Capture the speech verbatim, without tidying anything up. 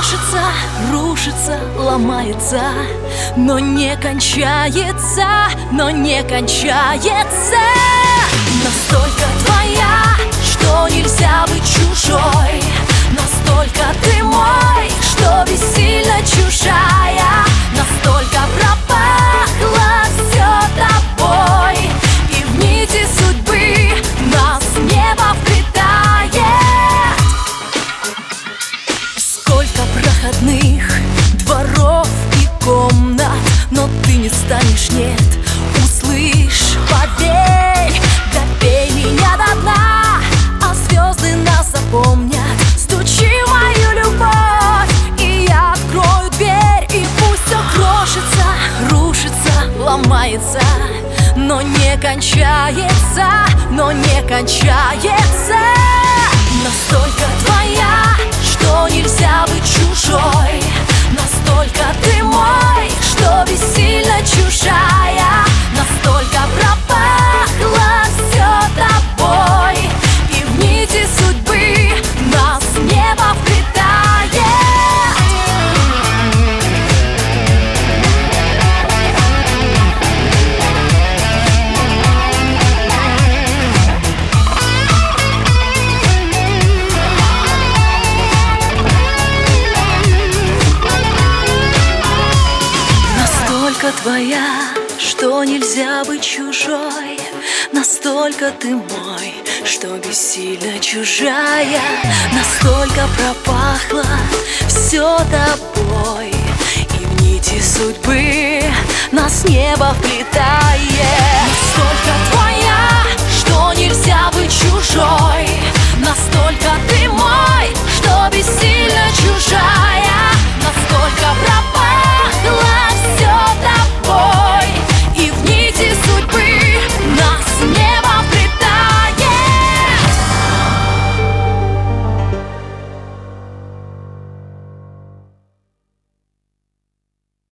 крушится, рушится, ломается, но не кончается, но не кончается. Настолько твоя, что нельзя быть чужой, настолько ты мой, что бессильно чужая, настолько пропахло все тобой, и в нити судьбы нас небо вплетает. Сколько проходных дворов и комнат, но ты не станешь, нет, услышь, поверь, допей меня до дна, а звезды нас запомнят. Стучи в мою любовь, и я открою дверь, и пусть все крошится, рушится, ломается, но не кончается, но не кончается. Настолько твоя, что нельзя быть чужой, настолько ты мой, что бессильно чужая, настолько пропахло все тобой, и в нити судьбы нас небо вплетает. Настолько твоя, что нельзя быть чужой, настолько ты мой, что бессильно чужая, настолько пропахло все тобой, и в нити судьбы нас небо вплетает. Настолько